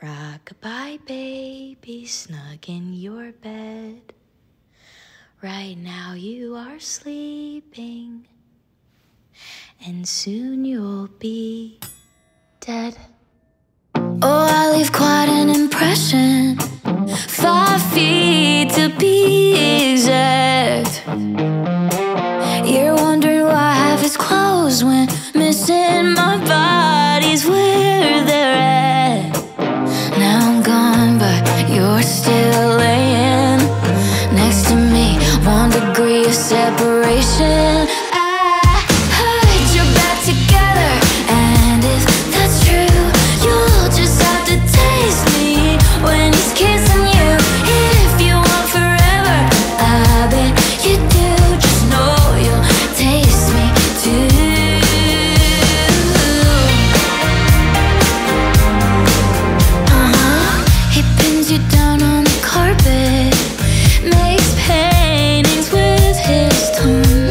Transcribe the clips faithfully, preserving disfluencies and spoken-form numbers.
Rock-a-bye, baby, snug in your bed. Right now you are sleeping, and soon you'll be dead. Oh, I leave quite an impression, five feet to be exact. You're wondering why half his clothes went missing, my body's where they're at. Now I'm gone, but you're still laying next to me, one degree of separation. I heard you're back together, and if that's true, you'll just have to taste me when he's kissing you. If you want forever, I bet you do. Just know you'll taste me too. Uh-huh. He pins you down on the carpet, makes paintings with his tongue.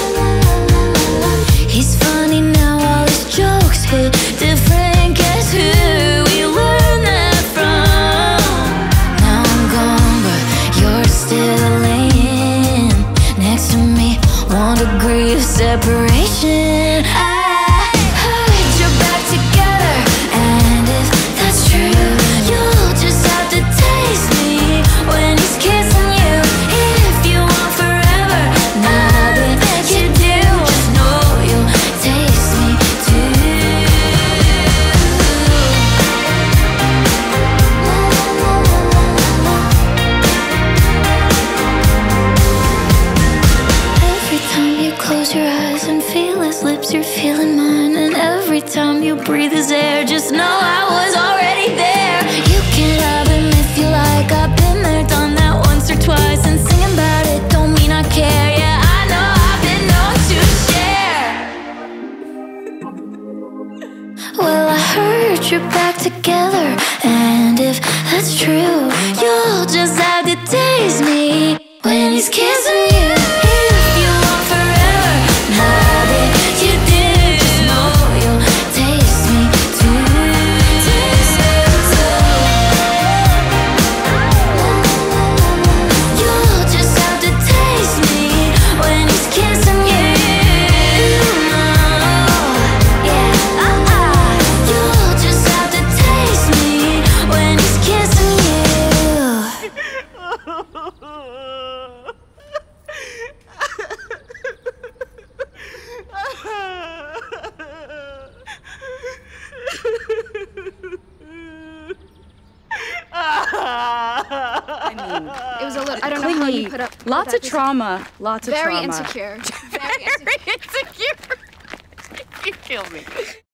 He's funny now, all his jokes hit different. Guess who we learned that from? Now I'm gone, but you're still laying next to me, one degree of separation. I heard you're back together, and if that's true, you'll just have to taste me when he's kissing you. If you want forever, now that you do, just know you'll taste me too. Every time you close your eyes and feel his lips, you're feeling mine. And every time you breathe his air, just know I was already there. You can have him if you like, I've been there, done that once or twice. And singing about it don't mean I care. Yeah, I know I've been known to share. Well, I heard you're back together, and if that's true, you'll just have to taste me when he's kissing you. If you want forever, now that you do, just know you'll taste me too. Taste me too. You'll just have to taste me when he's kissing you. Yeah, uh-uh. You'll just have to taste me when he's kissing you. I mean, it was a little. I don't know how you put up. put Lots up of this- trauma. Lots of Very trauma. insecure. Very insecure. Insecure. You kill me.